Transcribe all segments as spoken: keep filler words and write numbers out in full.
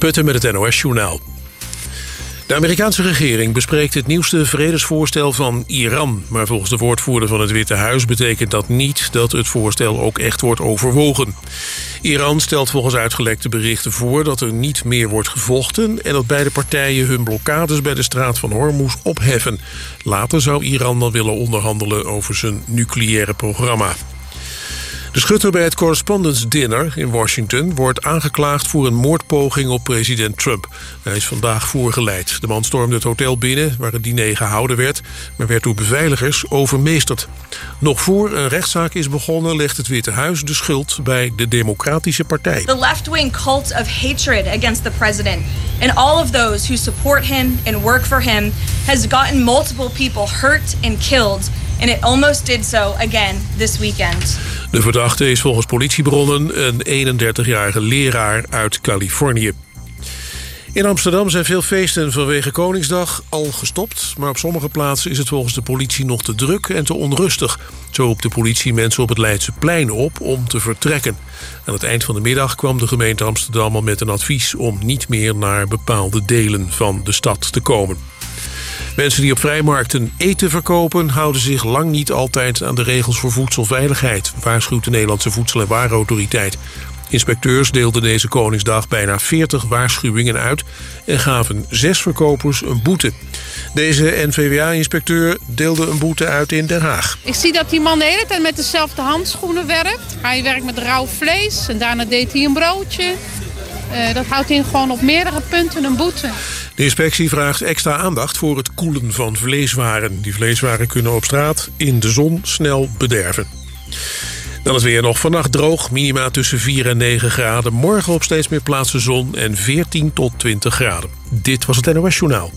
Putten met het N O S-journaal. De Amerikaanse regering bespreekt het nieuwste vredesvoorstel van Iran. Maar volgens de woordvoerder van het Witte Huis betekent dat niet dat het voorstel ook echt wordt overwogen. Iran stelt volgens uitgelekte berichten voor dat er niet meer wordt gevochten en dat beide partijen hun blokkades bij de straat van Hormuz opheffen. Later zou Iran dan willen onderhandelen over zijn nucleaire programma. De schutter bij het Correspondents' Dinner in Washington wordt aangeklaagd voor een moordpoging op president Trump. Hij is vandaag voorgeleid. De man stormde het hotel binnen waar het diner gehouden werd, maar werd door beveiligers overmeesterd. Nog voor een rechtszaak is begonnen legt het Witte Huis de schuld bij de Democratische Partij. The left-wing cult of hatred against the president and all of those who support him and work for him has gotten multiple people hurt and killed. And it almost did so again this weekend. De verdachte is volgens politiebronnen een eenendertigjarige leraar uit Californië. In Amsterdam zijn veel feesten vanwege Koningsdag al gestopt, maar op sommige plaatsen is het volgens de politie nog te druk en te onrustig. Zo roept de politie mensen op het Leidseplein op om te vertrekken. Aan het eind van de middag kwam de gemeente Amsterdam al met een advies om niet meer naar bepaalde delen van de stad te komen. Mensen die op vrijmarkten eten verkopen houden zich lang niet altijd aan de regels voor voedselveiligheid, waarschuwt de Nederlandse Voedsel- en Warenautoriteit. Inspecteurs deelden deze Koningsdag bijna veertig waarschuwingen uit en gaven zes verkopers een boete. Deze N V W A-inspecteur deelde een boete uit in Den Haag. Ik zie dat die man de hele tijd met dezelfde handschoenen werkt. Hij werkt met rauw vlees en daarna deed hij een broodje. Uh, dat houdt in gewoon op meerdere punten een boete. De inspectie vraagt extra aandacht voor het koelen van vleeswaren. Die vleeswaren kunnen op straat in de zon snel bederven. Dan is weer nog vannacht droog, minima tussen vier en negen graden. Morgen op steeds meer plaatsen zon en veertien tot twintig graden. Dit was het N O S-journaal.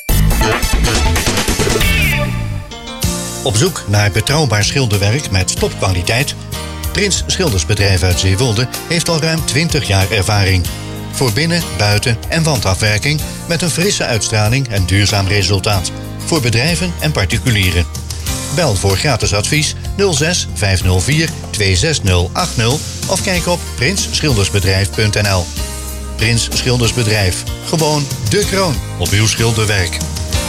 Op zoek naar betrouwbaar schilderwerk met topkwaliteit? Prins Schildersbedrijf uit Zeewolde heeft al ruim twintig jaar ervaring. Voor binnen-, buiten- en wandafwerking met een frisse uitstraling en duurzaam resultaat. Voor bedrijven en particulieren. Bel voor gratis advies nul zes vijf nul vier twee zes nul acht nul of kijk op prins schildersbedrijf punt n l. Prins Schildersbedrijf. Gewoon de kroon op uw schilderwerk.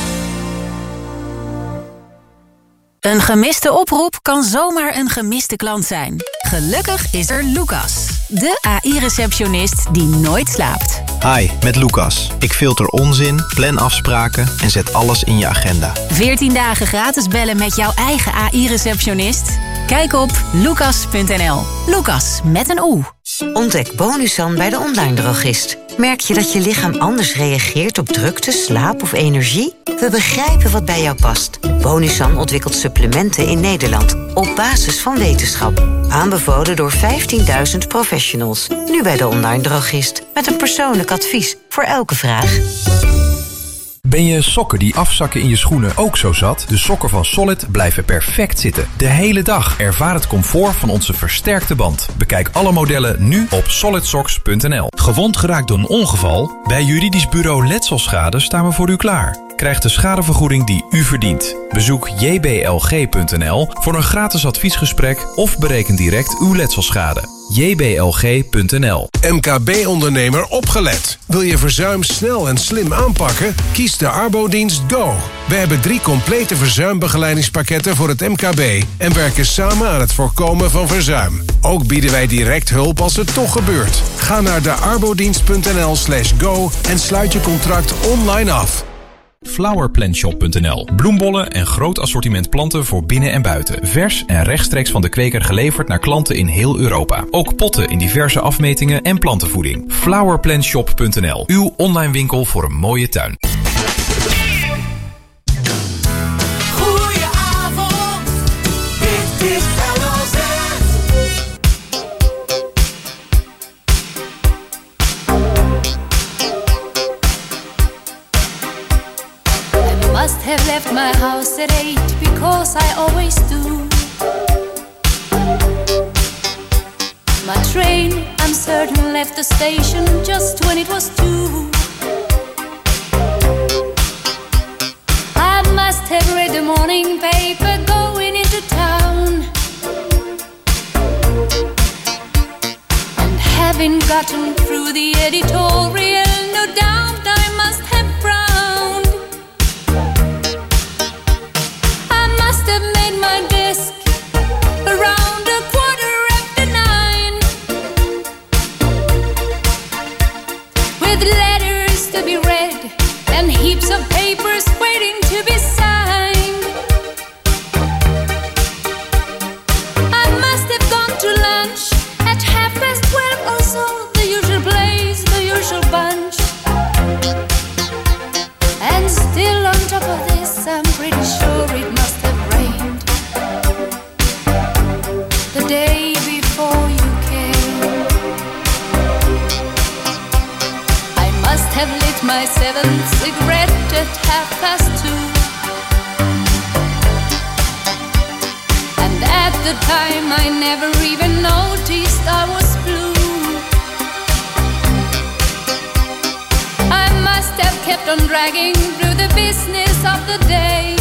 Een gemiste oproep kan zomaar een gemiste klant zijn. Gelukkig is er Lucas, de A I-receptionist die nooit slaapt. Hi, met Lucas. Ik filter onzin, plan afspraken en zet alles in je agenda. veertien dagen gratis bellen met jouw eigen A I-receptionist? Kijk op lucas punt n l. Lucas met een O. Ontdek Bonusan bij de online drogist. Merk je dat je lichaam anders reageert op drukte, slaap of energie? We begrijpen wat bij jou past. Bonusan ontwikkelt supplementen in Nederland op basis van wetenschap. Aanbevolen door vijftienduizend professionals. Nu bij de online drogist. Met een persoonlijk advies voor elke vraag. Ben je sokken die afzakken in je schoenen ook zo zat? De sokken van Solid blijven perfect zitten. De hele dag. Ervaar het comfort van onze versterkte band. Bekijk alle modellen nu op solid socks punt n l. Gewond geraakt door een ongeval? Bij juridisch bureau Letselschade staan we voor u klaar. Krijg de schadevergoeding die u verdient. Bezoek j b l g punt n l voor een gratis adviesgesprek of bereken direct uw letselschade. j b l g punt n l. M K B-ondernemer opgelet. Wil je verzuim snel en slim aanpakken? Kies de Arbodienst Go. We hebben drie complete verzuimbegeleidingspakketten voor het M K B en werken samen aan het voorkomen van verzuim. Ook bieden wij direct hulp als het toch gebeurt. Ga naar de arbodienst punt n l slash go en sluit je contract online af. flowerplantshop punt n l. Bloembollen en groot assortiment planten voor binnen en buiten. Vers en rechtstreeks van de kweker geleverd naar klanten in heel Europa. Ook potten in diverse afmetingen en plantenvoeding. flowerplantshop punt n l. Uw online winkel voor een mooie tuin. Goedenavond, dit is L O Z. Must have left my house at eight because I always do. My train, I'm certain, left the station just when it was two. I must have read the morning paper going into town, and having gotten through the editorial with letters to be read and heaps of papers waiting to be signed. I must have gone to lunch at half past twelve or so, the usual place, the usual bunch. And still on top of this, I'm pretty sure it must have rained the day before you came. I must have lit my seventh cigarette at half past two, and at the time I never even noticed I was blue. I must have kept on dragging through the business of the day,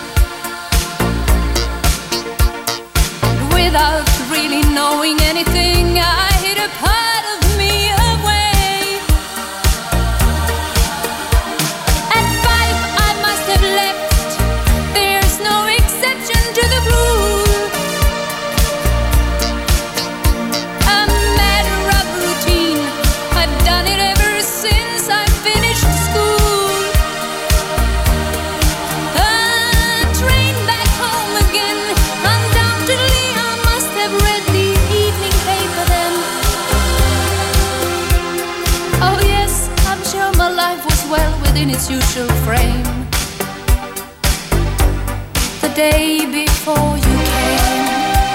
and without really knowing anything, I hid a part of me away. At five I must have left, there's no exception to the rule. A matter of routine, I've done it ever since I finished school. A train back home again, undoubtedly I must have read the evening paper then. Oh yes, I'm sure my life was well within its usual frame the day before you came.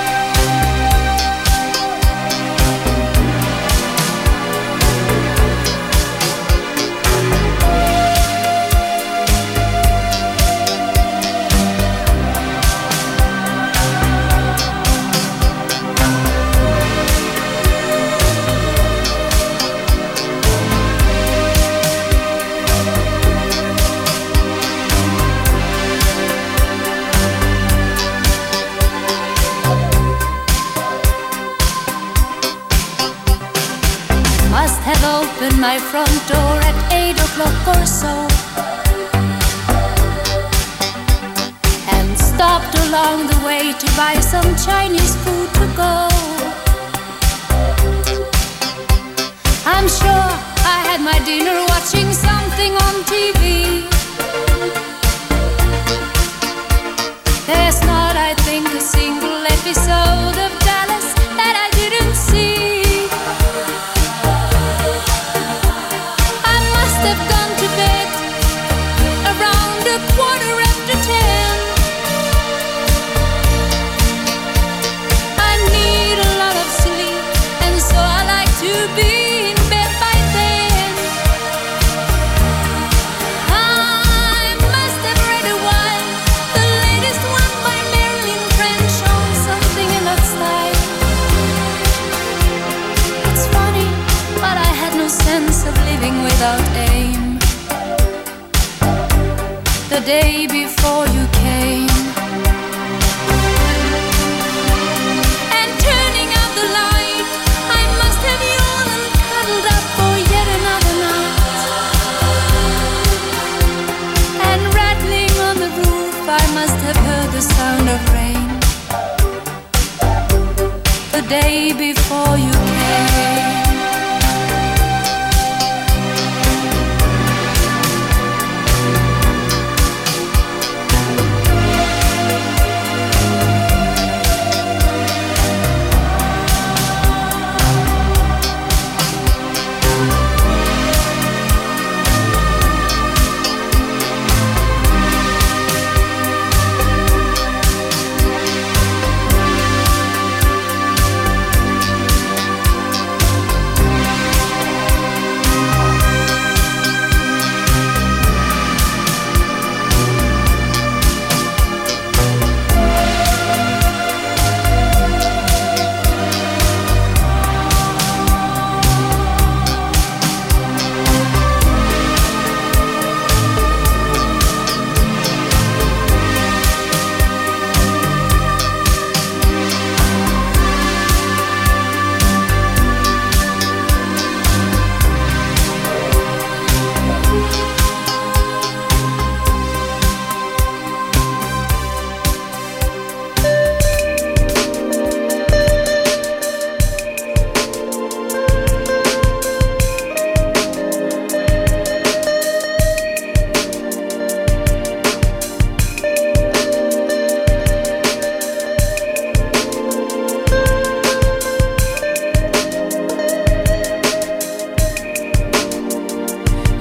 Must have opened my front door at eight o'clock or so, and stopped along the way to buy some Chinese food to go. I'm sure I had my dinner watching something on T V. There's not, I think, a single episode of Dallas that I didn't see. I must have gone to bed around a quarter after ten. I need a lot of sleep, and so I like to be in bed by then. I must have read a while, the latest one by Marilyn French, on something in that style. It's funny, but I had no sense of living without aim the day before you came. And turning out the light, I must have yawned and cuddled up for yet another night. And rattling on the roof, I must have heard the sound of rain the day before you came.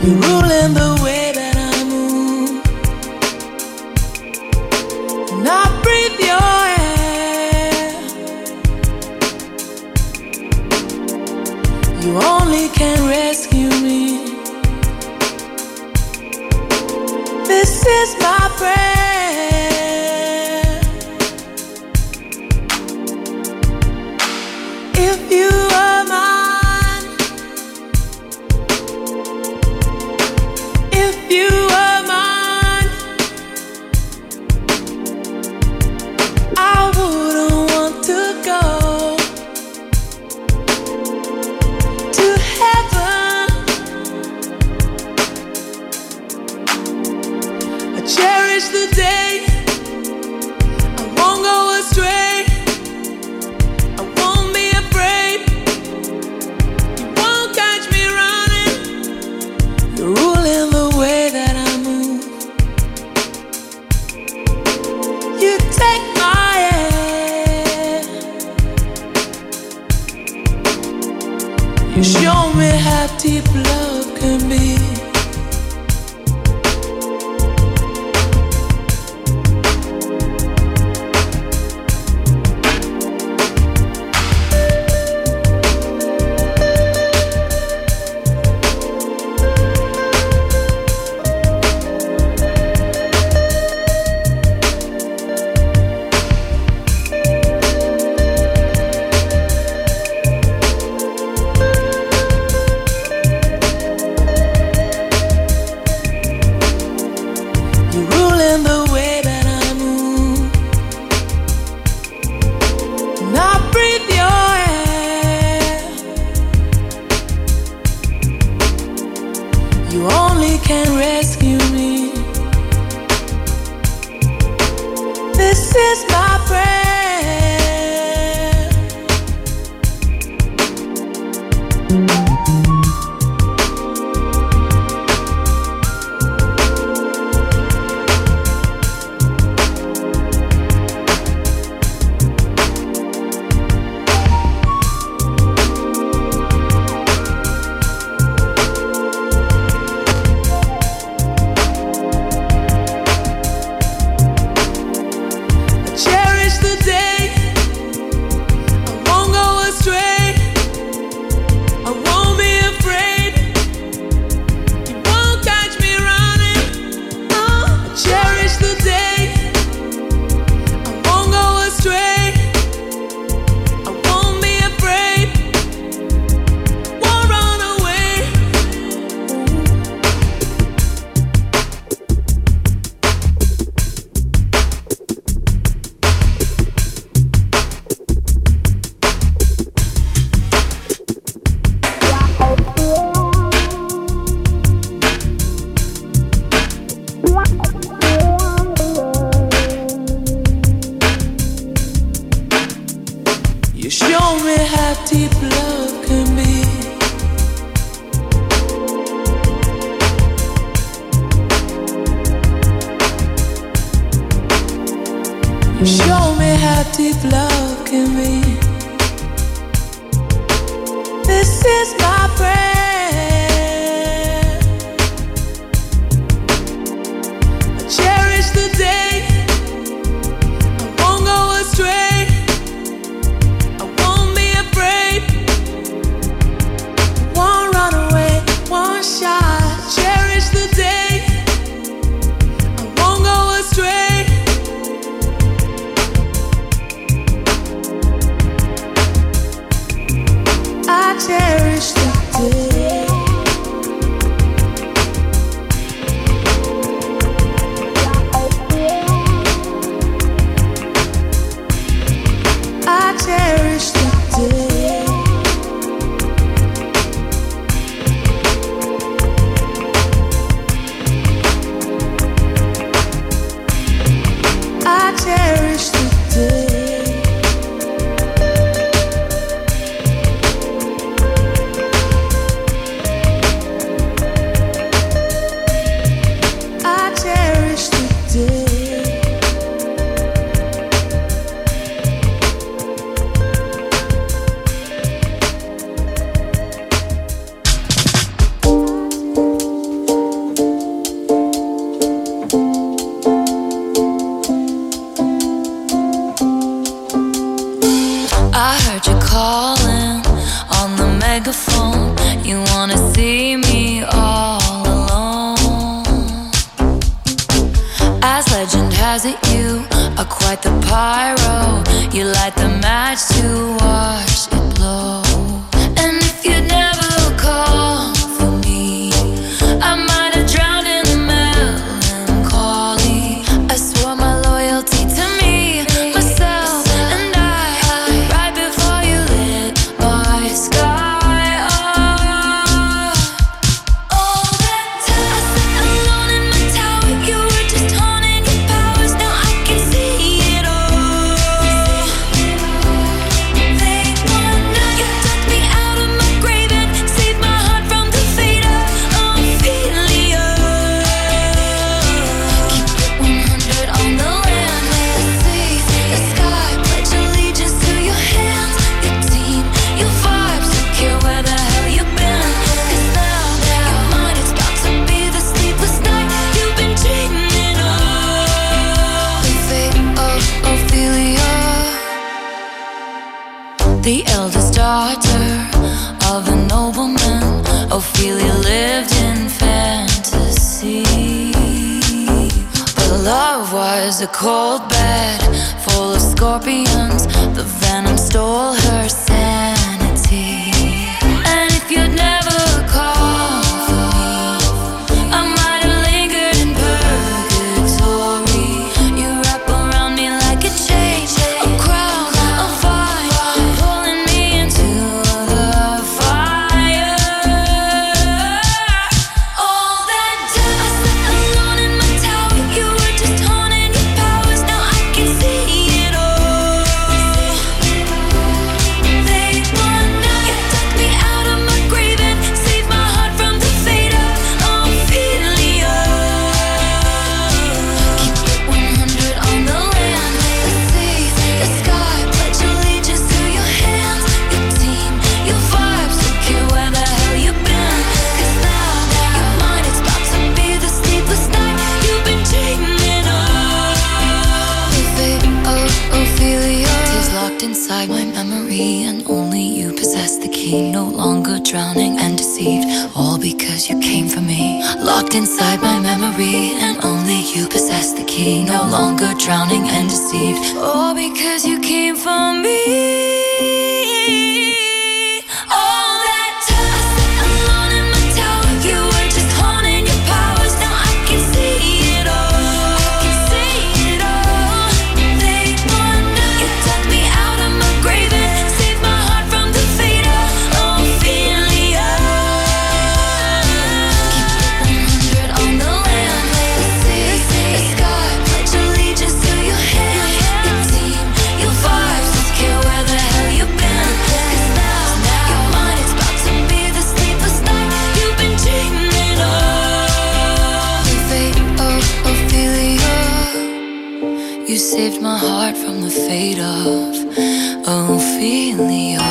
You're ruling the way that I move, and I breathe your air. You only can rescue me. This is my prayer. If you are mine, if you are mine, I wouldn't want to go to heaven. I cherish the day I won't go astray. I won't be afraid. You won't catch me running. You're ruling the way that I move. You take my hand. You show me how deep love can be. You're ruling the way that I move, and I breathe your air. You only can rescue me. This is my prayer. I cherish the day I won't go astray. I won't be afraid. You won't catch me running. Oh, I cherish the day I won't go astray. I won't be afraid. Won't run away. You show me how deep love can be. You show me how deep love can be. This is my prayer. I cherish the day I won't go astray. I won't be afraid. Won't run away. Won't shy. Cherish the day I won't go astray. I cherish realize that you are quite the pyro. You light the match to watch it blow. And if you'd never call for me, I might have drowned in the melancholy. I swore my loyalty to me, myself, and I, right before you lit my sky up. All that time I sat alone in my tower, you were just honing your powers. Now I can see it all. They wanna, you took me out of my grave and saved my heart from the fate of Ophelia. Keep it one hundred on the land, let's see the sky. Pledge allegiance to your hands, your team, your vibes. Don't care where the hell you've been, 'cause now your mind is about to be the sleepless night you've been dreaming of. The fate of Ophelia, the eldest daughter of a nobleman. Ophelia lived in fantasy, but love was a cold bed full of scorpions. The venom stole her sanity. And if you'd never called for me, I might have lingered in purgatory. You wrap around me like a chain, a crown, a vine, pulling me into the fire. All that time I sat alone in my tower, you were just honing your powers. Now I can see it all. They wanna, you took me out of my grave and saved my heart from the fate of Ophelia. Keep it one hundred on the land, let's see the sky. Pledge allegiance to your hands, your team, your vibes. Don't care where the hell you've been, 'cause now your mind is about to be the sleepless night you've been dreaming of. The fate of Ophelia is locked inside my memory, and only you possess the key. No longer drowning and deceived, all because you came for me. Locked inside my memory, and only you possess the key. No longer drowning and deceived, all because you came for me. All that time I sat alone in my tower, you were just honing your powers. Now I can see it all. I can see it all. They wanna, you took me out of my grave and saved my heart from the fate of Ophelia. Keep it one hundred on the land, let's see the sky. Pledge allegiance to your hands, your team, your vibes. Don't care where the hell you've been, 'cause now your mind is about to be the sleepless night you've been dreaming of. The fate of Ophelia, you saved my heart from the fate of Ophelia.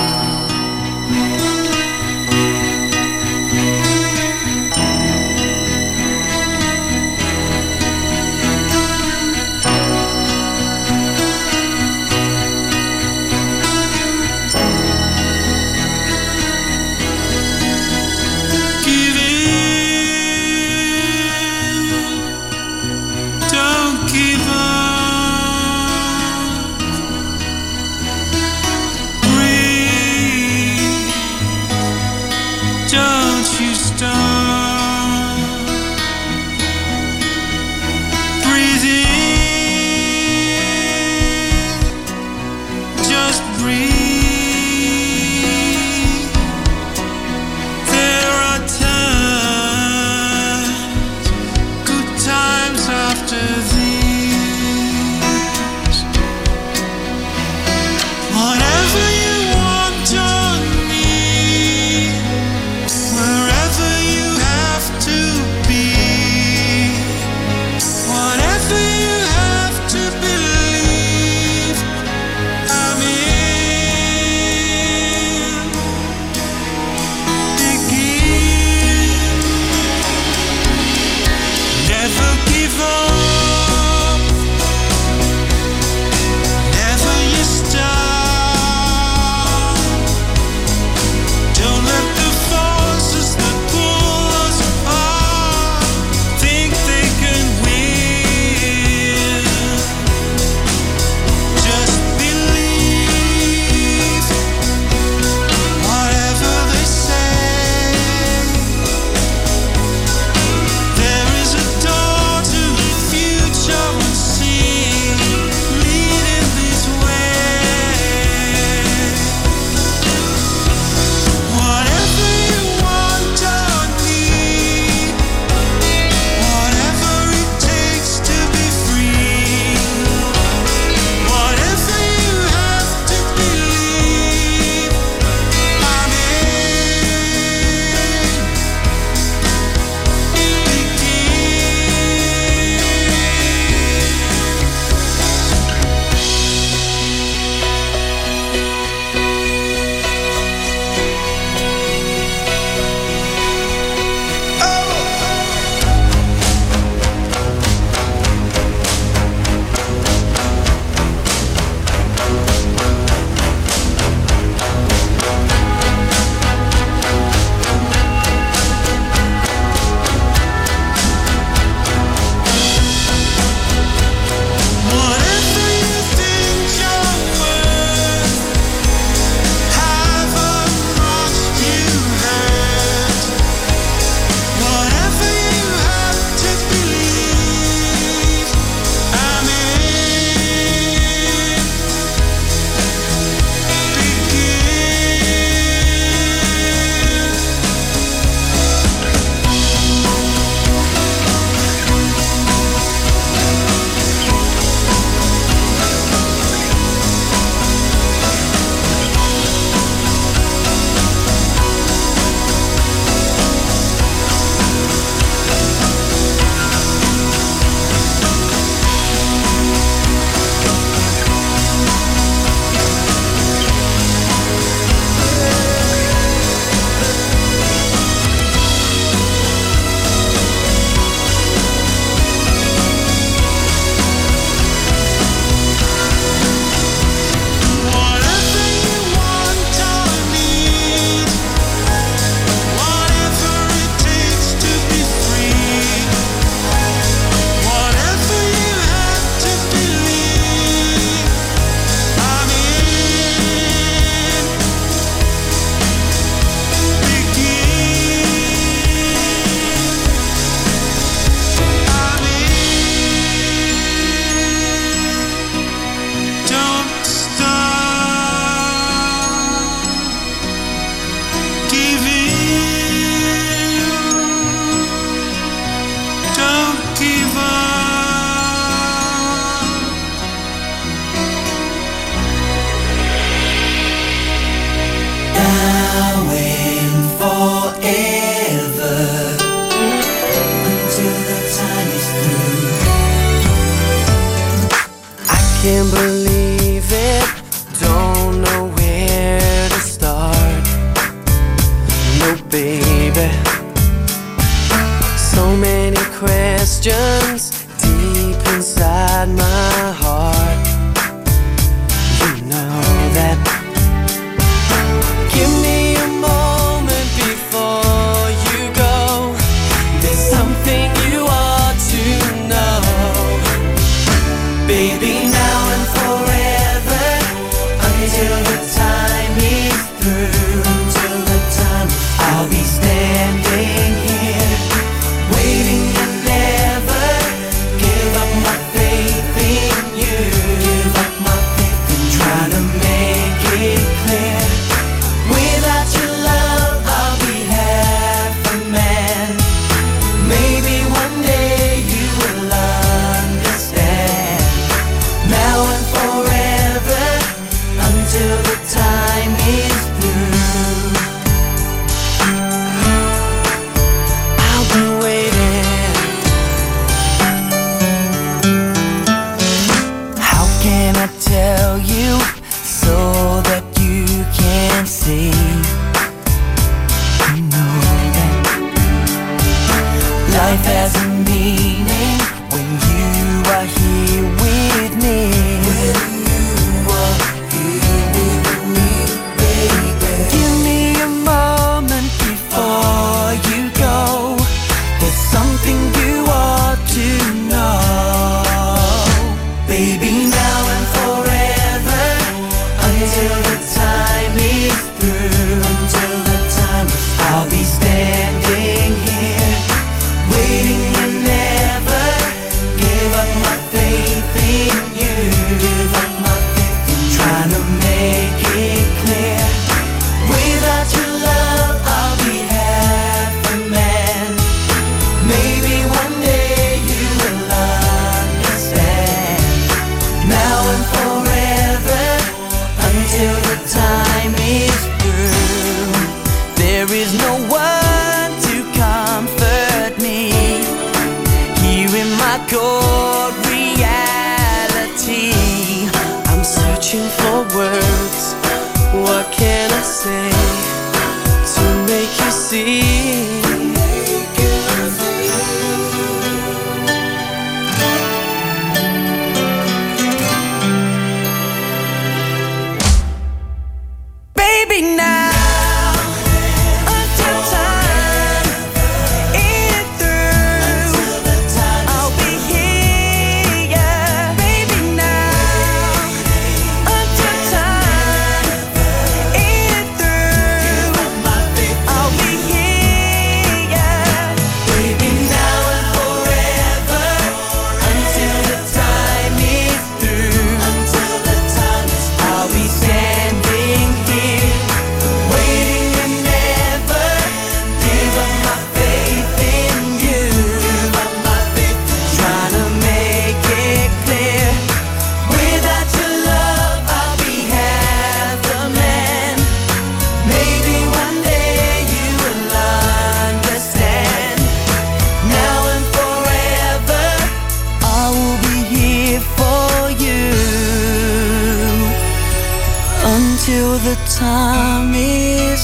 Give in, don't give up. Breathe. now and forever, until the time is through. I can't believe it, don't know where to start. No, baby, so many questions deep inside my heart. You know that. Give me a moment before you go. There's something you ought to know, baby, now and forever, until the time is through. Until the time I'll be standing here, waiting and never give up my faith in you. Give up my faith and try to make it clear. Without your love, I'll be half a man. Maybe one day you will understand. Now and forever, until the time is through. I'll be waiting. How can I tell you so that you can see? You know that life has a meaning when you are here with me. When you are here with me, baby. Give me a moment before you go. There's something you ought to know, baby, now and forever, until the time is through. Until the time I'll be standing here, waiting and never give up my faith in you. Give up my faith and trying to make it clear. Without your love, I'll be half a man. Maybe one day you will understand. Now and forever, until the time is through. There is no one to comfort me here in my cold reality. I'm searching for words. What can I say to make you see? Baby, now until time is through, I'll be here, baby, now until time is through, I'll be here, baby, now and forever, until the time is through. Until the time I'll be standing here, waiting and never give up my faith in you. Give up my faith, trying to make it clear. Without your love, I'll be half a man. Maybe one day you will understand. Now and forever, I will be here for you until the time is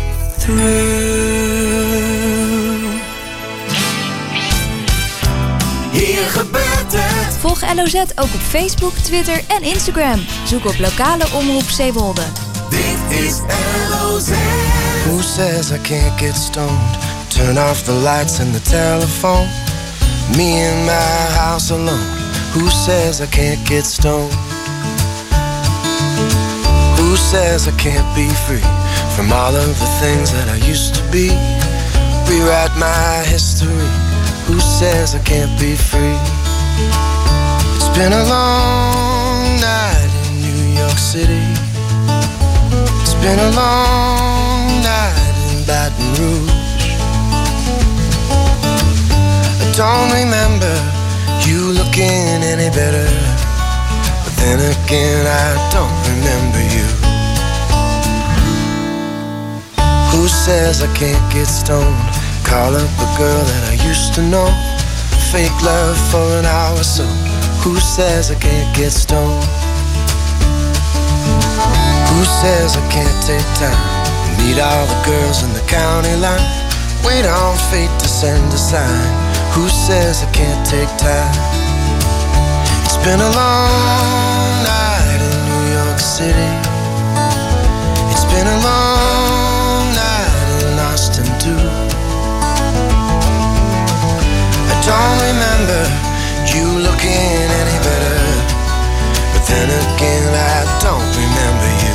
through. Hier gebeurt het. Volg L O Z ook op Facebook, Twitter en Instagram. Zoek op lokale omroep Zeewolde. Dit is L O Z. Who says I can't get stoned? Turn off the lights and the telephone. Me in my house alone. Who says I can't get stoned? Who says I can't be free from all of the things that I used to be? Rewrite my history. Who says I can't be free? It's been a long night in New York City. It's been a long night in Baton Rouge. I don't remember you looking any better, but then again I don't remember you. Who says I can't get stoned? Call up a girl that I used to know. Fake love for an hour or so. Who says I can't get stoned? Who says I can't take time? Meet all the girls in the county line. Wait on fate to send a sign. Who says I can't take time? It's been a long night in New York City. It's been a long night in Austin too. I don't remember you looking any better, but then again I don't remember you.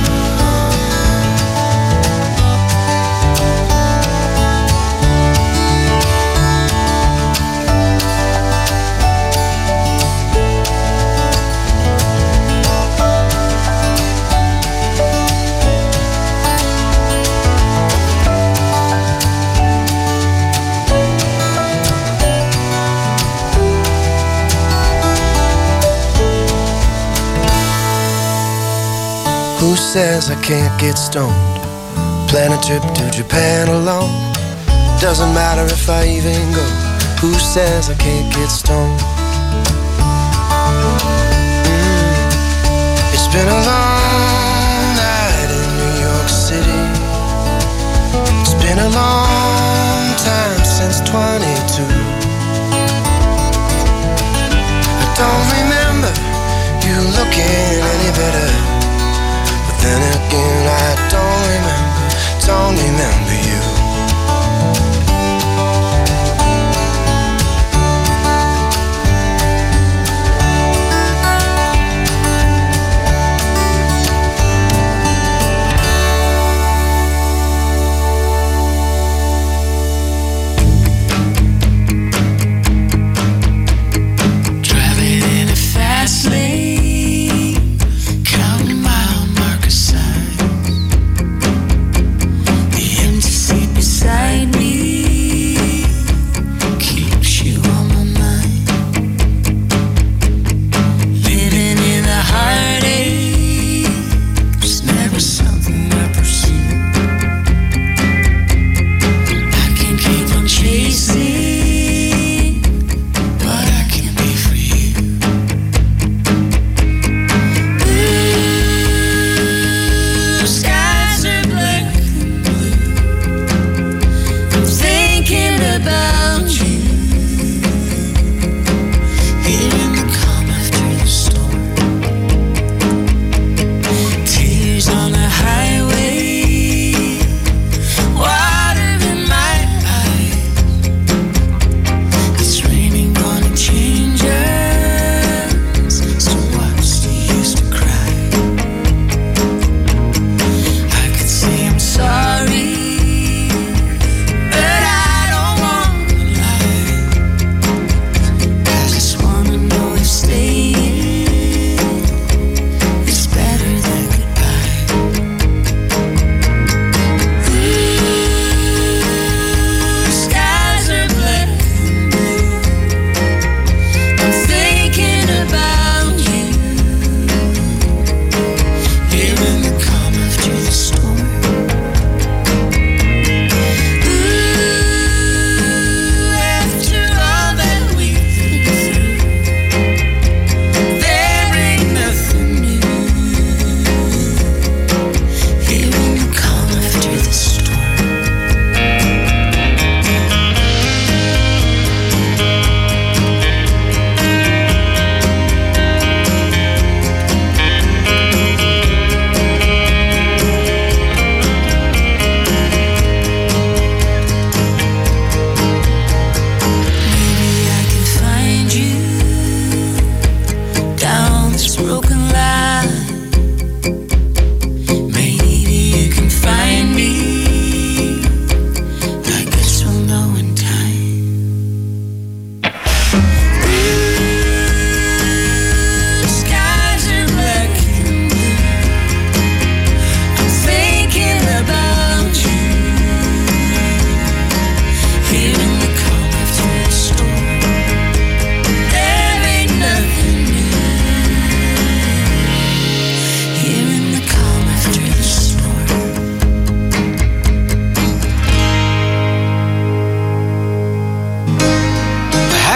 Who says I can't get stoned? Plan a trip to Japan alone. Doesn't matter if I even go. Who says I can't get stoned? Mm. It's been a long night in New York City. It's been a long time since twenty-two. I don't remember you looking any better. Then again, I don't remember, don't remember you. Driving in a fast lane, counting mile marker signs. The empty seat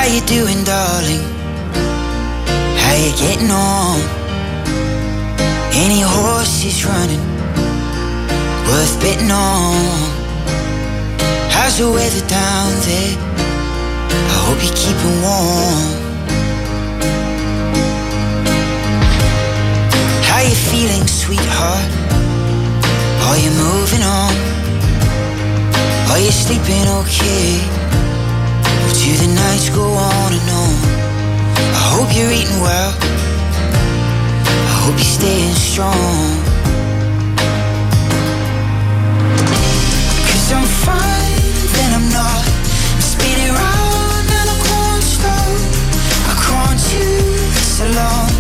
How you doing, darling? How you getting on? Any horses running worth betting on? How's the weather down there? I hope you're keeping warm. How you feeling, sweetheart? Are you moving on? Are you sleeping okay? Or do the nights go on and on? I hope you're eating well. I hope you're staying strong. Cause I'm fine, then I'm not. I'm spinning round and I can't stop. I can't do this alone.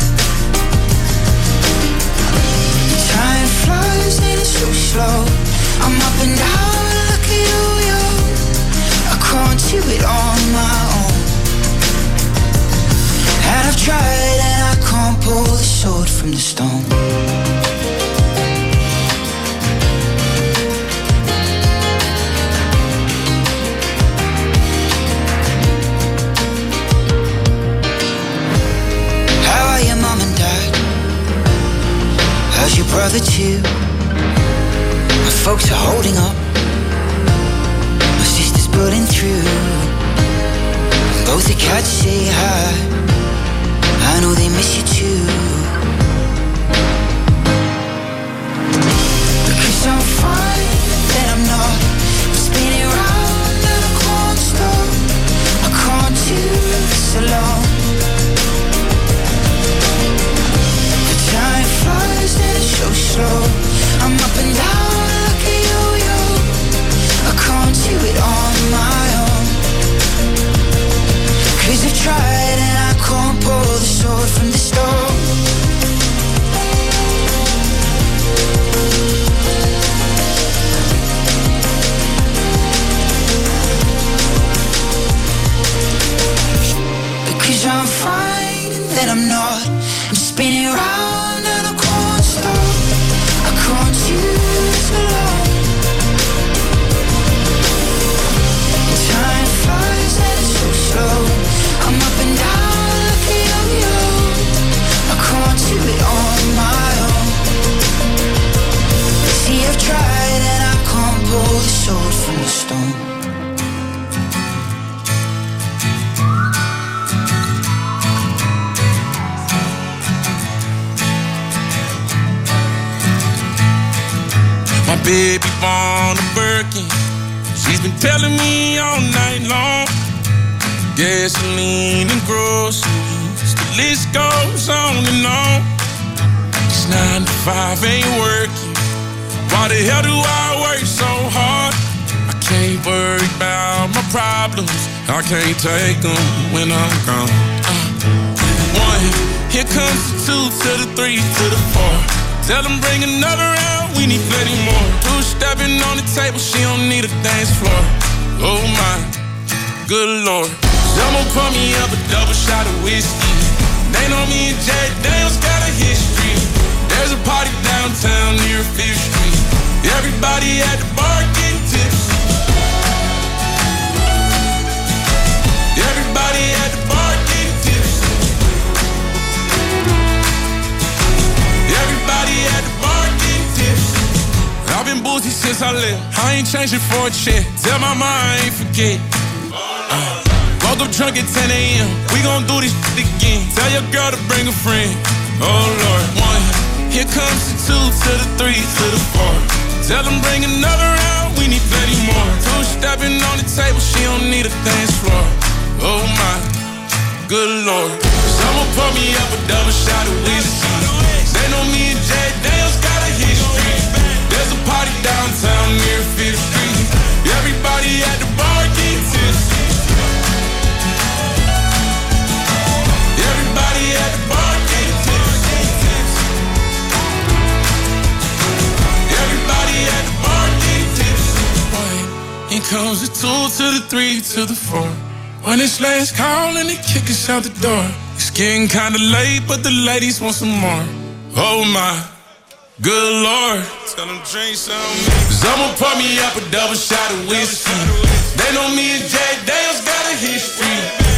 Time flies and it's so slow. I'm up and down like a yo-yo. I can't do it on my own. And I've tried and I can't pull the sword from the stone. How are your mom and dad? How's your brother too? My folks are holding up. My sister's pulling through. Both the cats say hi. I know they miss you too. Because I'm fine, then I'm not. I'm spinning round and I can't stop. I can't do this alone. The time flies and it's so slow. I'm up and down like a yo-yo. I can't do it on my own. Cause I've tried and I can't pull the sword from the stone. Because I'm fine and then I'm not. I'm spinning round and I can't stop. I can't do this alone. Time flies and it's so slow. I'm up and down like a yo-yo. I can't do it on my own. See, I've tried and I can't pull the sword from the stone. My baby born a Birkin. She's been telling me all night long. Gasoline and groceries, the list goes on and on. It's nine to five, ain't working. Why the hell do I work so hard? I can't worry about my problems. I can't take them when I'm gone. Uh, one, here comes the two to the three to the four. Tell them bring another round, we need plenty more. Two stepping on the table, she don't need a dance floor. Oh my, good Lord. Someone pour me up a double shot of whiskey. They know me and Jack Daniels got a history. There's a party downtown near Fifth Street. Everybody at the bar getting tipsy. Everybody at the bar getting tipsy. Everybody at the bar getting tipsy. I've been boozy since I left. I ain't changing for a check. Tell my mom I ain't forget. Uh. Woke up drunk at ten a.m. We gon' do this shit again. Tell your girl to bring a friend. Oh Lord. One, here comes the two to the three to the four. Tell them bring another round, we need plenty more. Two stepping on the table, she don't need a dance floor. Oh my, good Lord. Someone pour me up a double shot of whiskey. They know me and Jack Daniels got a history. There's a party downtown near Fifth Street. Everybody at the bar getting tipsy. Everybody at the bar getting tipsy. Everybody at the bar getting tipsy. Here comes the two to the three to the four. When it's last call and they kick us out the door. It's getting kinda late, but the ladies want some more. Oh my, good Lord. Tell them drink some. Someone pour me up a double shot of whiskey. They know me and Jack Daniels got a history.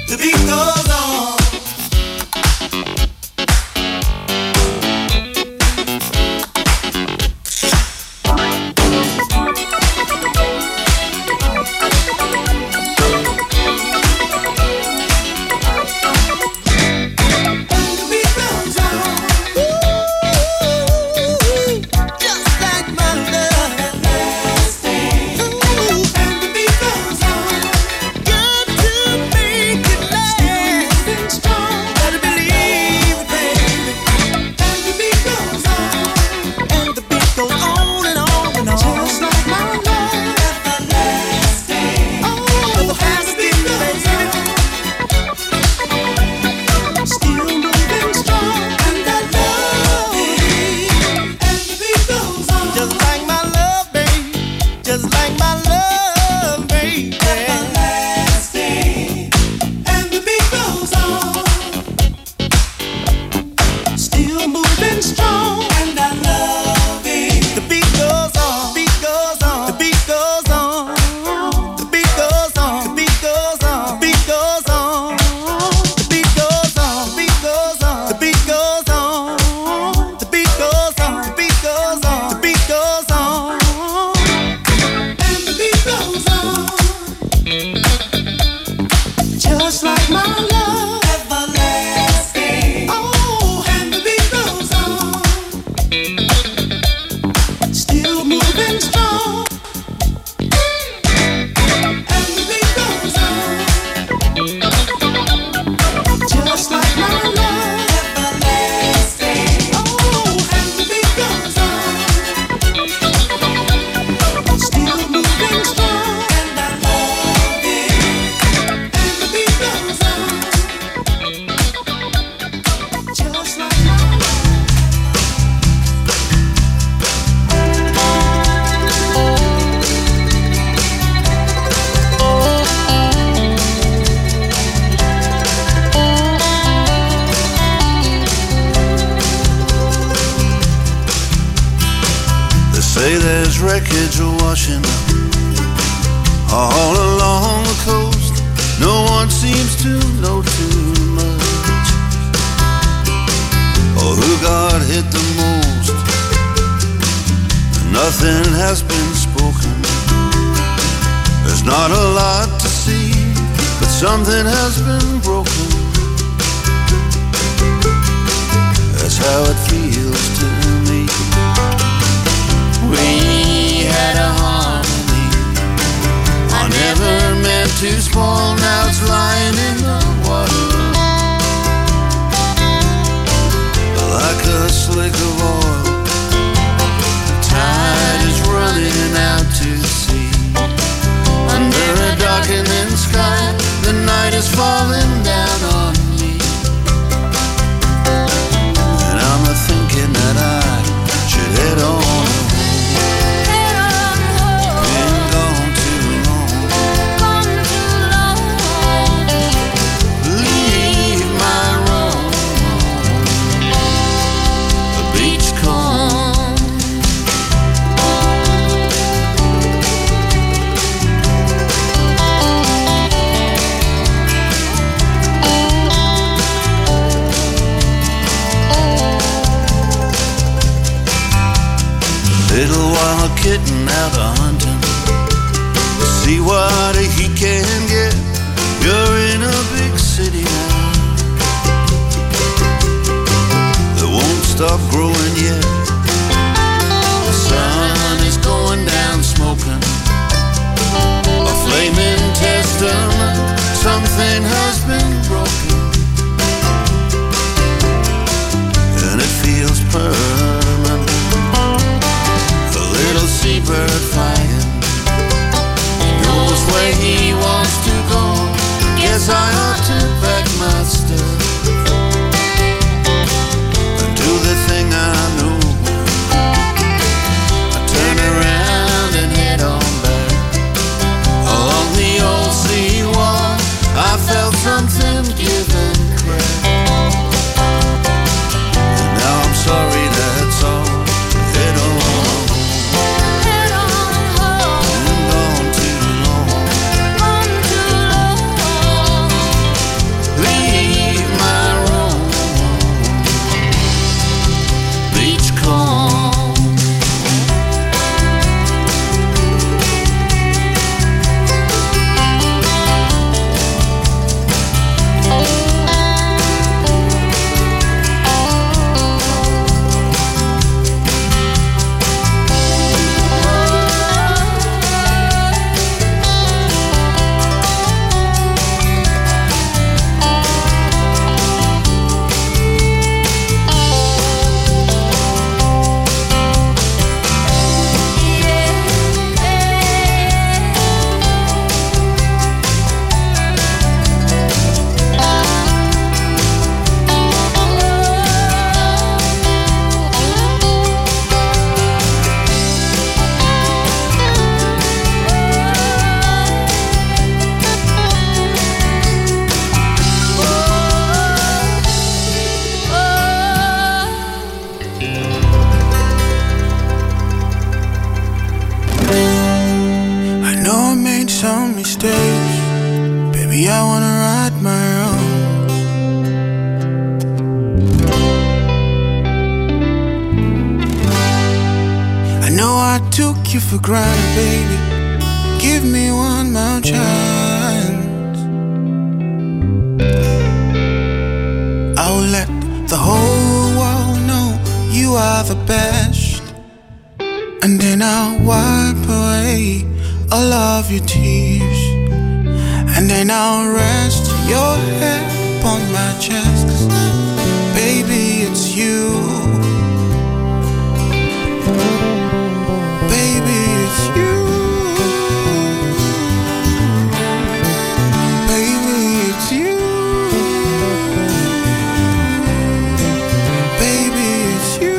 The beat goes on. Say there's wreckage washing up all along the coast. No one seems to know too much, or who got hit the most. Nothing has been spoken. There's not a lot to see, but something has been broken. That's how it feels to me. We had a harmony I never meant to spoil. Now it's lying in the water like a slick of oil. The tide is running out to sea. Under a darkening sky, the night is falling down on me. And I'm a thinking that I should head on. Little wild kitten out a hunting, see what he can get. You're in a big city now that won't stop growing yet. The sun is going down smoking, a flaming testament. Something has been broken, and it feels permanent. Little seabird fly you for granted, baby. Give me one more chance. I will let the whole world know you are the best. And then I'll wipe away all of your tears. And then I'll rest your head upon my chest. 'Cause baby, it's you. Baby, it's you. Baby, it's you. Baby, it's you.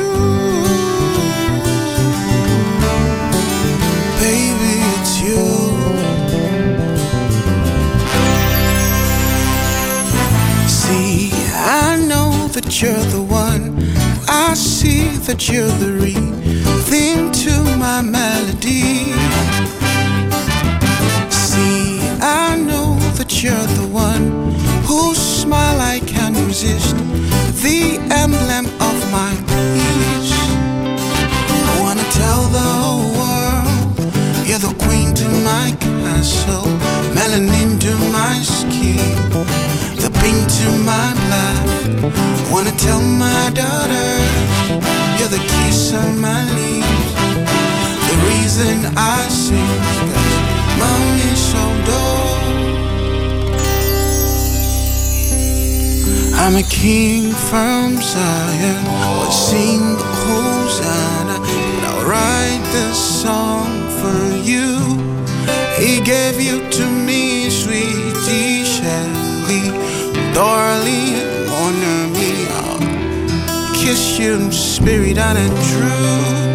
Baby, it's you. See, I know that you're the one. I see that you're the rhythm to my melody. See, I know that you're the one whose smile I can't resist, the emblem of my peace. I wanna tell the whole world you're the queen to my castle, melanin to my skin, the pink to my blood. I wanna tell my daughter you're the kiss on my lips, the reason I sing is 'cause mommy's so dull. I'm a king from Zion, I'll sing Hosanna, and I'll write this song for you. He gave you to me, sweetie Shelly, darling, honor me. I'll kiss you in spirit and in truth.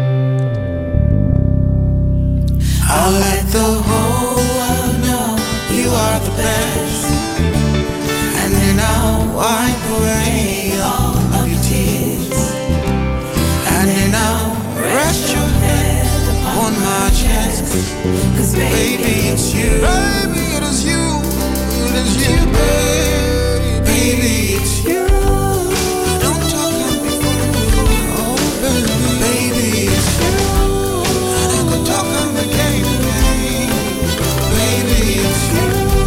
I'll let the whole world know you are the best. And then I'll wipe away all of your tears. And then I'll rest your head upon my chest. 'Cause baby, it's you. Baby, it is you. It is you, baby. Baby, it's you. Don't talk on me for oh, baby. Baby, it's you. And I could talk on the game, baby. Baby, it's you.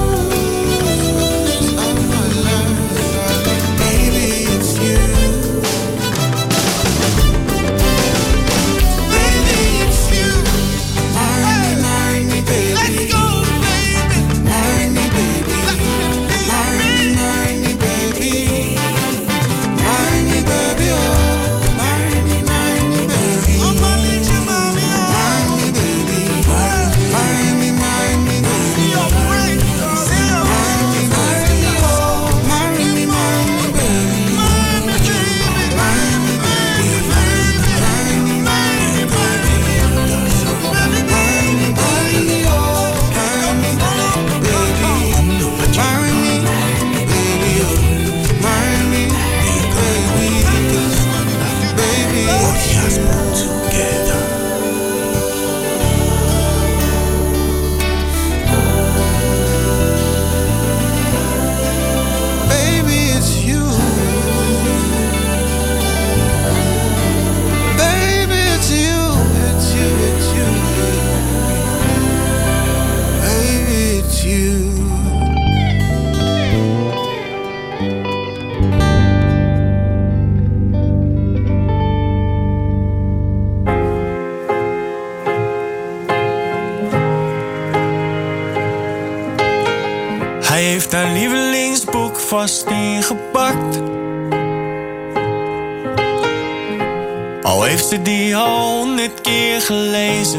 Oh, my love. Baby, it's you. Baby, it's you. Marry me, marry me, baby. Let's go, baby. Marry me, baby. Marry me, marry me, baby. Marry me, baby, oh. Marry me, marry me, baby. Marry me, baby. Marry me, marry me, baby. Marry me, marry me, oh. Marry me, marry me, baby. Marry me, baby. Marry me, marry me, baby. Marry me, baby, oh. Marry me, baby. Marry me, baby, oh. Marry me, baby. Baby, let's put together. Baby, it's you. Baby, it's you. It's you, it's you. Baby, it's you. Hij heeft haar lievelingsboek vast ingepakt. Al heeft ze die al honderd keer gelezen.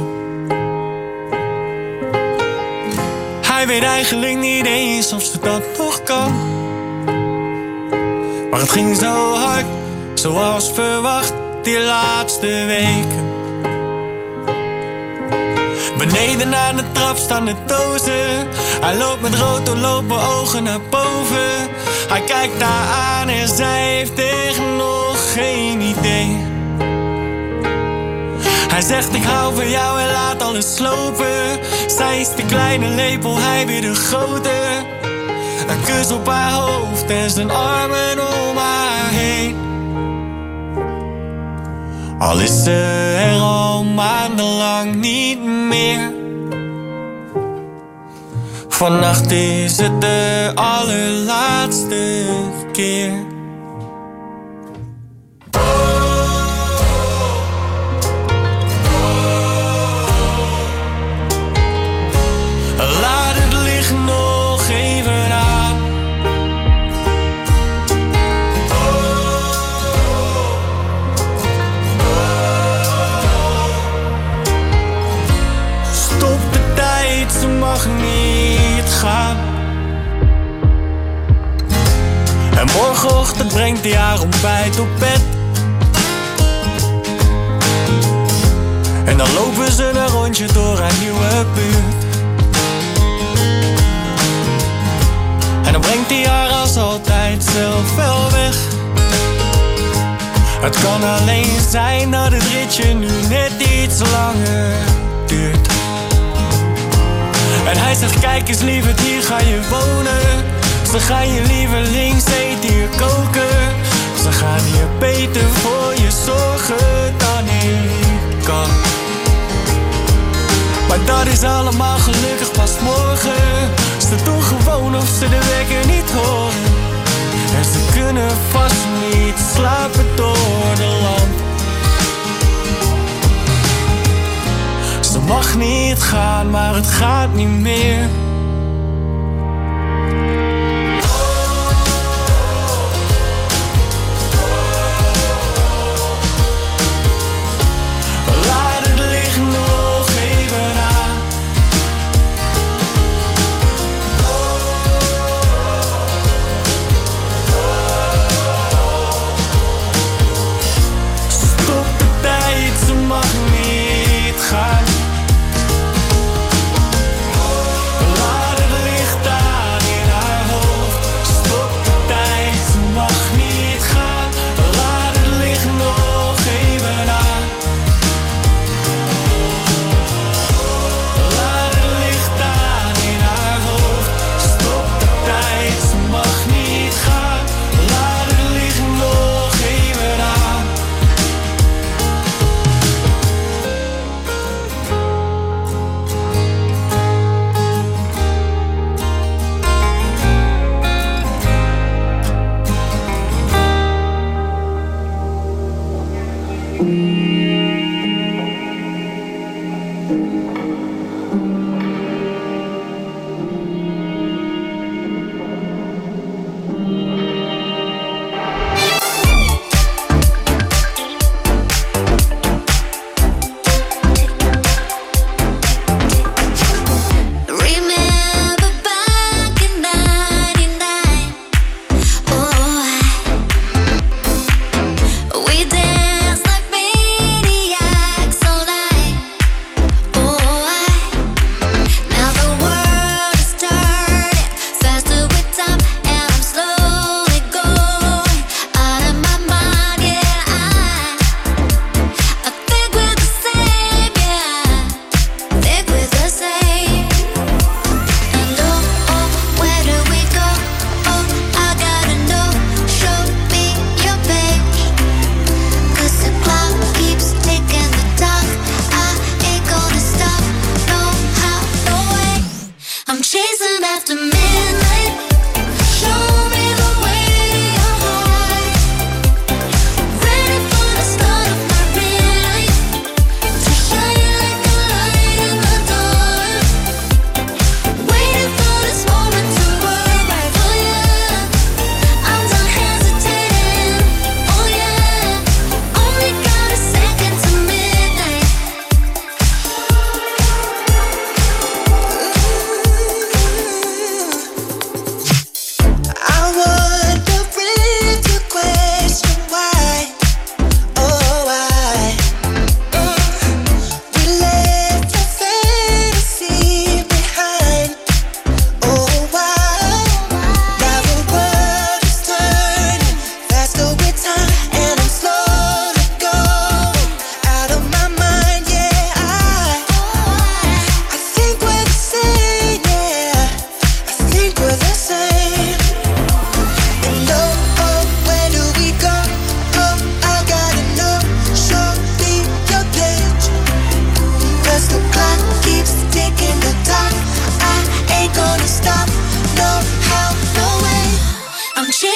Hij weet eigenlijk niet eens of ze dat nog kan. Maar het ging zo hard, zoals verwacht, die laatste weken. Beneden aan de trap staan de dozen. Hij loopt met rood doorlopen ogen naar boven. Hij kijkt haar aan en zij heeft echt nog geen idee. Hij zegt ik hou van jou en laat alles slopen. Zij is de kleine lepel, hij weer de grote. Een kus op haar hoofd en zijn armen om haar heen. Al is ze er al maandenlang niet meer. Vannacht is het de allerlaatste keer. Laat het licht nog even aan. Stop de tijd, ze mag niet gaan. En morgenochtend brengt hij haar ontbijt op bed. En dan lopen ze een rondje door haar nieuwe buurt. En dan brengt hij haar als altijd zelf wel weg. Het kan alleen zijn dat het ritje nu net iets langer duurt. En hij zegt kijk eens lieverd, hier ga je wonen. Ze gaan je lievelingseten hier koken. Ze gaan hier beter voor je zorgen dan ik kan. Maar dat is allemaal gelukkig pas morgen. Ze doen gewoon of ze de wekker niet horen. En ze kunnen vast niet slapen door de lamp. Ze mag niet gaan, maar het gaat niet meer. Laat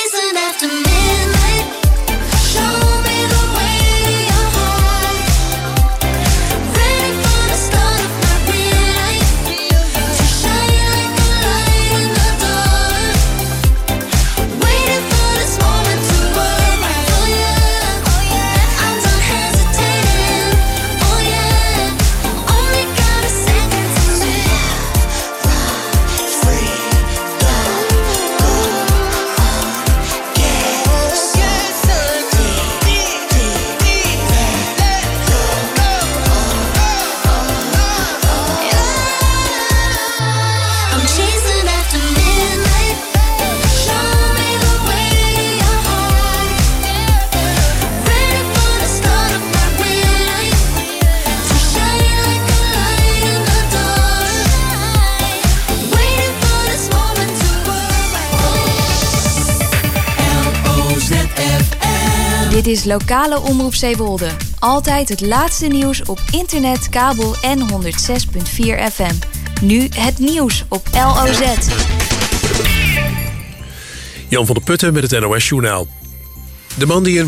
chasing after midnight. Show me the way to your heart. Ready for the start of my real life. To shine like a light in the dark. Waiting for this moment to arrive. Oh yeah, oh yeah. I'm done hesitating. Oh yeah, only got a second to live. Free, don't go on. Get certainty. I'm chasing after midnight. Show me the way to your heart. Ready for the start of my real life. To shine like a light in the dark. Waiting for this moment to arrive. L O Z F M. Dit is lokale omroep Zeewolde. Altijd het laatste nieuws op internet, kabel en honderd zes komma vier F M. Nu het nieuws op L O Z. Jan van der Putten met het N O S-journaal. De man die in